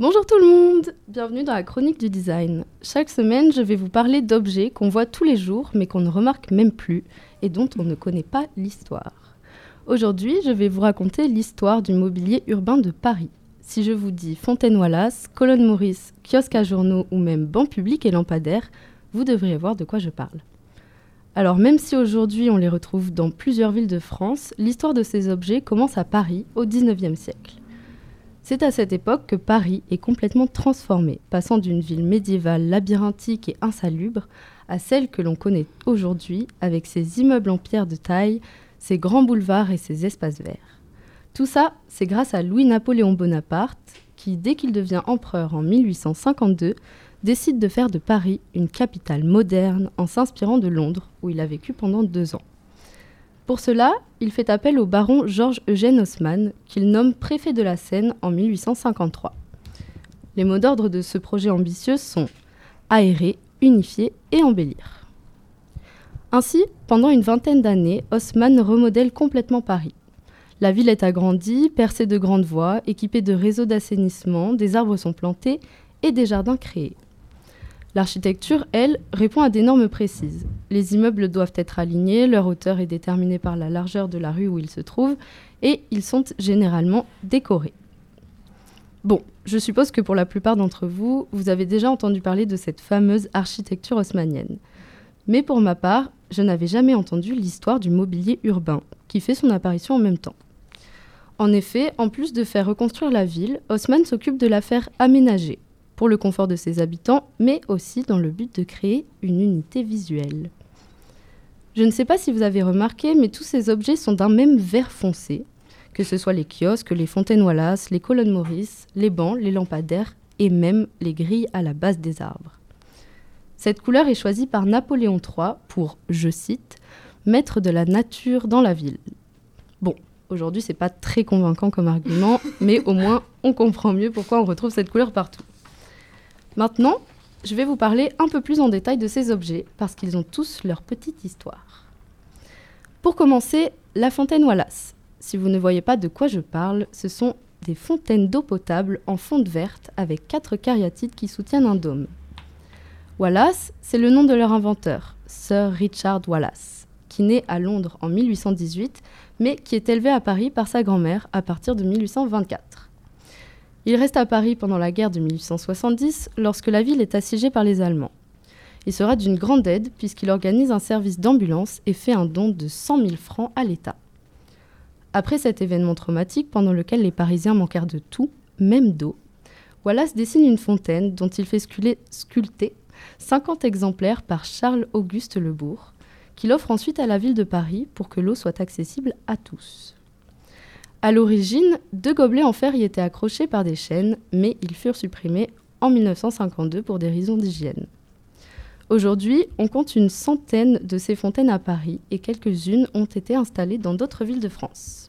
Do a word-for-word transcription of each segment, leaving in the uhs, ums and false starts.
Bonjour tout le monde, bienvenue dans la chronique du design. Chaque semaine, je vais vous parler d'objets qu'on voit tous les jours mais qu'on ne remarque même plus et dont on ne connaît pas l'histoire. Aujourd'hui, je vais vous raconter l'histoire du mobilier urbain de Paris. Si je vous dis Fontaine Wallace, colonne Maurice, kiosque à journaux ou même banc public et lampadaire, vous devriez voir de quoi je parle. Alors même si aujourd'hui on les retrouve dans plusieurs villes de France, l'histoire de ces objets commence à Paris au dix-neuvième siècle. C'est à cette époque que Paris est complètement transformée, passant d'une ville médiévale labyrinthique et insalubre à celle que l'on connaît aujourd'hui avec ses immeubles en pierre de taille, ses grands boulevards et ses espaces verts. Tout ça, c'est grâce à Louis-Napoléon Bonaparte qui, dès qu'il devient empereur en mille huit cent cinquante-deux, décide de faire de Paris une capitale moderne en s'inspirant de Londres, où il a vécu pendant deux ans. Pour cela, il fait appel au baron Georges-Eugène Haussmann, qu'il nomme préfet de la Seine en mille huit cent cinquante-trois. Les mots d'ordre de ce projet ambitieux sont aérer, unifier et embellir. Ainsi, pendant une vingtaine d'années, Haussmann remodèle complètement Paris. La ville est agrandie, percée de grandes voies, équipée de réseaux d'assainissement, des arbres sont plantés et des jardins créés. L'architecture, elle, répond à des normes précises. Les immeubles doivent être alignés, leur hauteur est déterminée par la largeur de la rue où ils se trouvent, et ils sont généralement décorés. Bon, je suppose que pour la plupart d'entre vous, vous avez déjà entendu parler de cette fameuse architecture haussmannienne. Mais pour ma part, je n'avais jamais entendu l'histoire du mobilier urbain, qui fait son apparition en même temps. En effet, en plus de faire reconstruire la ville, Haussmann s'occupe de la faire aménager, pour le confort de ses habitants, mais aussi dans le but de créer une unité visuelle. Je ne sais pas si vous avez remarqué, mais tous ces objets sont d'un même vert foncé, que ce soit les kiosques, les fontaines Wallace, les colonnes Maurice, les bancs, les lampadaires et même les grilles à la base des arbres. Cette couleur est choisie par Napoléon trois pour, je cite, « mettre de la nature dans la ville ». Bon, aujourd'hui c'est pas très convaincant comme argument, mais au moins on comprend mieux pourquoi on retrouve cette couleur partout. Maintenant, je vais vous parler un peu plus en détail de ces objets, parce qu'ils ont tous leur petite histoire. Pour commencer, la fontaine Wallace. Si vous ne voyez pas de quoi je parle, ce sont des fontaines d'eau potable en fonte verte avec quatre cariatides qui soutiennent un dôme. Wallace, c'est le nom de leur inventeur, Sir Richard Wallace, qui naît à Londres en mille huit cent dix-huit, mais qui est élevé à Paris par sa grand-mère à partir de mille huit cent vingt-quatre. Il reste à Paris pendant la guerre de mille huit cent soixante-dix, lorsque la ville est assiégée par les Allemands. Il sera d'une grande aide puisqu'il organise un service d'ambulance et fait un don de cent mille francs à l'État. Après cet événement traumatique pendant lequel les Parisiens manquèrent de tout, même d'eau, Wallace dessine une fontaine dont il fait sculpter, sculpter cinquante exemplaires par Charles-Auguste Lebourg, qu'il offre ensuite à la ville de Paris pour que l'eau soit accessible à tous. À l'origine, deux gobelets en fer y étaient accrochés par des chaînes, mais ils furent supprimés en mille neuf cent cinquante-deux pour des raisons d'hygiène. Aujourd'hui, on compte une centaine de ces fontaines à Paris et quelques-unes ont été installées dans d'autres villes de France.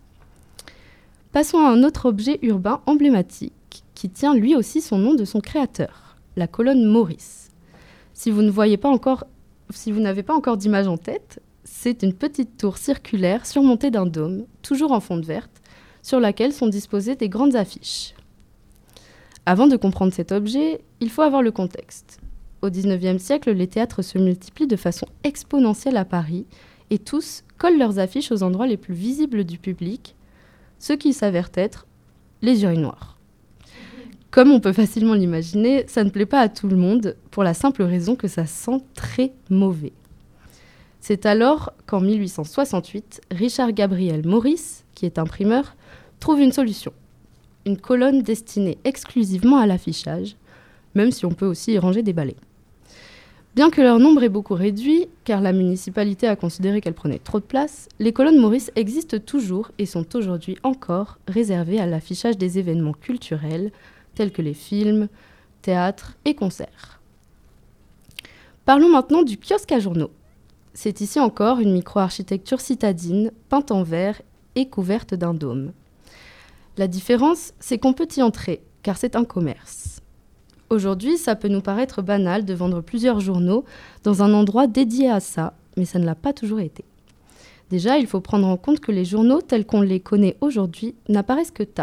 Passons à un autre objet urbain emblématique qui tient lui aussi son nom de son créateur, la colonne Maurice. Si vous ne voyez pas encore, si vous n'avez pas encore d'image en tête, c'est une petite tour circulaire surmontée d'un dôme, toujours en fonte verte, sur laquelle sont disposées des grandes affiches. Avant de comprendre cet objet, il faut avoir le contexte. Au dix-neuvième siècle, les théâtres se multiplient de façon exponentielle à Paris et tous collent leurs affiches aux endroits les plus visibles du public, ce qui s'avère être les urinoirs. Comme on peut facilement l'imaginer, ça ne plaît pas à tout le monde pour la simple raison que ça sent très mauvais. C'est alors qu'en mille huit cent soixante-huit, Richard Gabriel Maurice, qui est imprimeur, trouve une solution. Une colonne destinée exclusivement à l'affichage, même si on peut aussi y ranger des balais. Bien que leur nombre est beaucoup réduit, car la municipalité a considéré qu'elles prenaient trop de place, les colonnes Maurice existent toujours et sont aujourd'hui encore réservées à l'affichage des événements culturels, tels que les films, théâtres et concerts. Parlons maintenant du kiosque à journaux. C'est ici encore une micro-architecture citadine, peinte en vert et couverte d'un dôme. La différence, c'est qu'on peut y entrer, car c'est un commerce. Aujourd'hui, ça peut nous paraître banal de vendre plusieurs journaux dans un endroit dédié à ça, mais ça ne l'a pas toujours été. Déjà, il faut prendre en compte que les journaux tels qu'on les connaît aujourd'hui n'apparaissent que tard,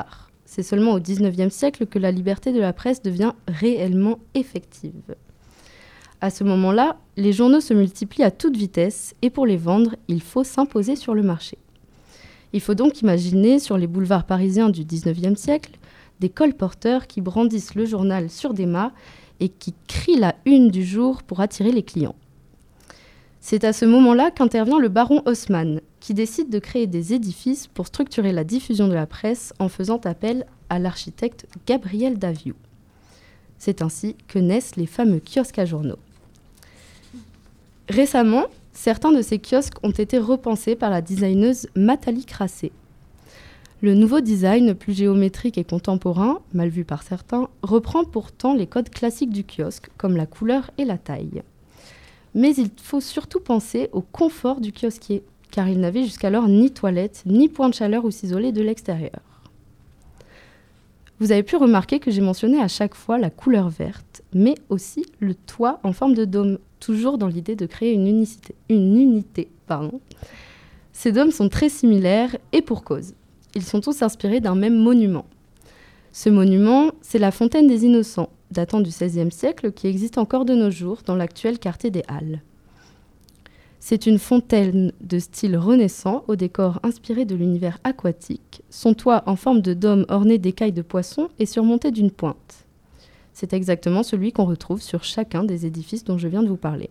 C'est seulement au dix-neuvième siècle que la liberté de la presse devient réellement effective. À ce moment-là, les journaux se multiplient à toute vitesse et pour les vendre, il faut s'imposer sur le marché. Il faut donc imaginer sur les boulevards parisiens du dix-neuvième siècle des colporteurs qui brandissent le journal sur des mâts et qui crient la une du jour pour attirer les clients. C'est à ce moment-là qu'intervient le baron Haussmann, qui décide de créer des édifices pour structurer la diffusion de la presse en faisant appel à l'architecte Gabriel Daviou. C'est ainsi que naissent les fameux kiosques à journaux. Récemment, certains de ces kiosques ont été repensés par la designeuse Nathalie Crasset. Le nouveau design, plus géométrique et contemporain, mal vu par certains, reprend pourtant les codes classiques du kiosque, comme la couleur et la taille. Mais il faut surtout penser au confort du kiosquier, car il n'avait jusqu'alors ni toilette, ni point de chaleur où s'isoler de l'extérieur. Vous avez pu remarquer que j'ai mentionné à chaque fois la couleur verte, mais aussi le toit en forme de dôme, toujours dans l'idée de créer une unicité. Une unité pardon. Ces dômes sont très similaires et pour cause. Ils sont tous inspirés d'un même monument. Ce monument, c'est la Fontaine des Innocents, datant du seizième siècle, qui existe encore de nos jours dans l'actuel quartier des Halles. C'est une fontaine de style renaissant, au décor inspiré de l'univers aquatique. Son toit en forme de dôme orné d'écailles de poisson est surmonté d'une pointe. C'est exactement celui qu'on retrouve sur chacun des édifices dont je viens de vous parler.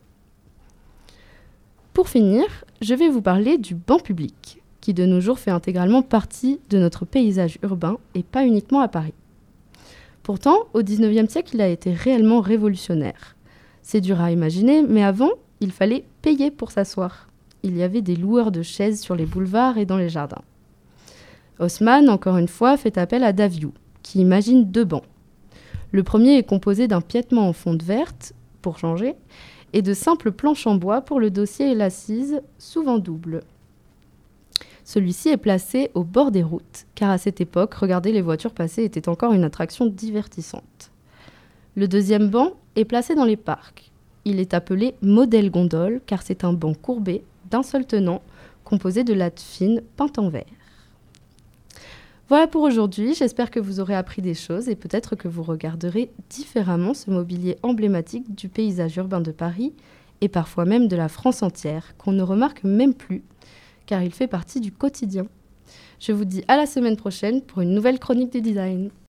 Pour finir, je vais vous parler du banc public, qui de nos jours fait intégralement partie de notre paysage urbain et pas uniquement à Paris. Pourtant, au dix-neuvième siècle, il a été réellement révolutionnaire. C'est dur à imaginer, mais avant, il fallait payer pour s'asseoir. Il y avait des loueurs de chaises sur les boulevards et dans les jardins. Haussmann, encore une fois, fait appel à Daviou, qui imagine deux bancs. Le premier est composé d'un piétement en fonte verte, pour changer, et de simples planches en bois pour le dossier et l'assise, souvent double. Celui-ci est placé au bord des routes, car à cette époque, regarder les voitures passer était encore une attraction divertissante. Le deuxième banc est placé dans les parcs. Il est appelé modèle gondole, car c'est un banc courbé, d'un seul tenant, composé de lattes fines peintes en vert. Voilà pour aujourd'hui, j'espère que vous aurez appris des choses et peut-être que vous regarderez différemment ce mobilier emblématique du paysage urbain de Paris et parfois même de la France entière, qu'on ne remarque même plus, car il fait partie du quotidien. Je vous dis à la semaine prochaine pour une nouvelle chronique du design.